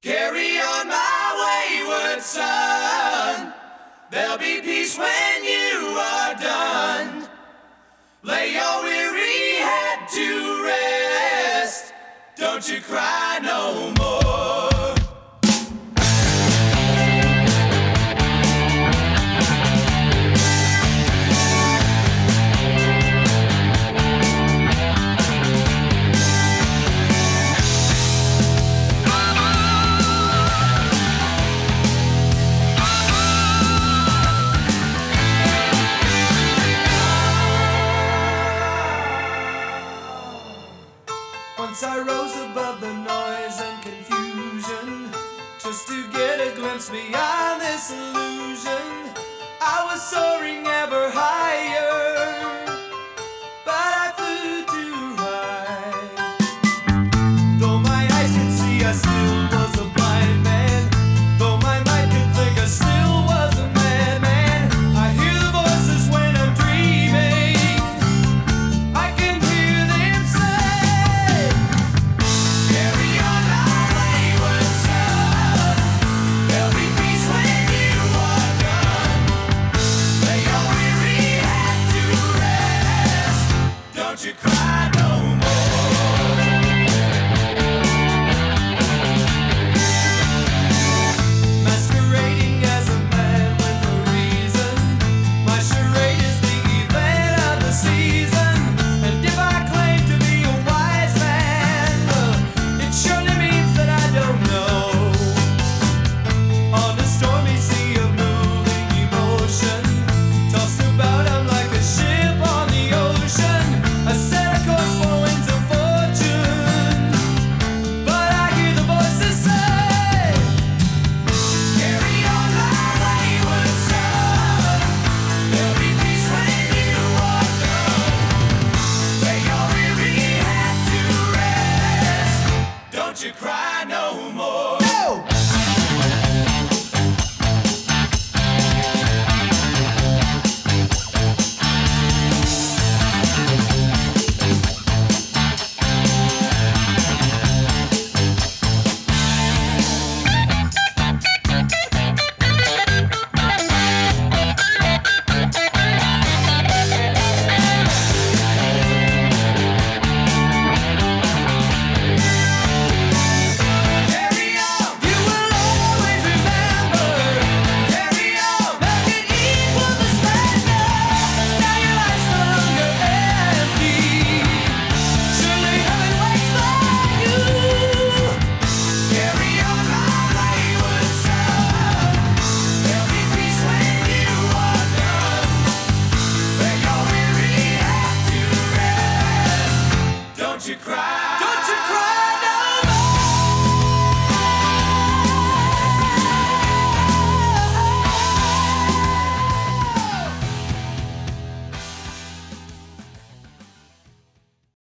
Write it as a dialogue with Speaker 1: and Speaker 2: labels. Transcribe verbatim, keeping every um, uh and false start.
Speaker 1: Carry on, my wayward son. There'll be peace when you are done. Lay your weary head to rest. Don't you cry no more.
Speaker 2: Once I rose above the noise and confusion, just to get a glimpse beyond this illusion. I was soaring ever higher, but I flew too high. Though my eyes could see, I still was a blind man. Though my mind could think, I still was a madman. I hear the voices when I'm dreaming. I can hear them say,
Speaker 1: Carry on, my wayward son. There'll be peace when you are done. Lay your weary head to rest. Don't you cry no more.
Speaker 2: masquerading as a man with a reason. My charade is the event of the season. And if I claim to be a wise man, uh, it surely means that I don't know. On a stormy sea of moving emotion, tossed about I'm like a ship on the ocean. I set a course for winds of fortune, but I hear the voices say,
Speaker 1: Carry on, my wayward son. There'll be peace when you are done. Lay your weary head to rest. Don't you cry no more.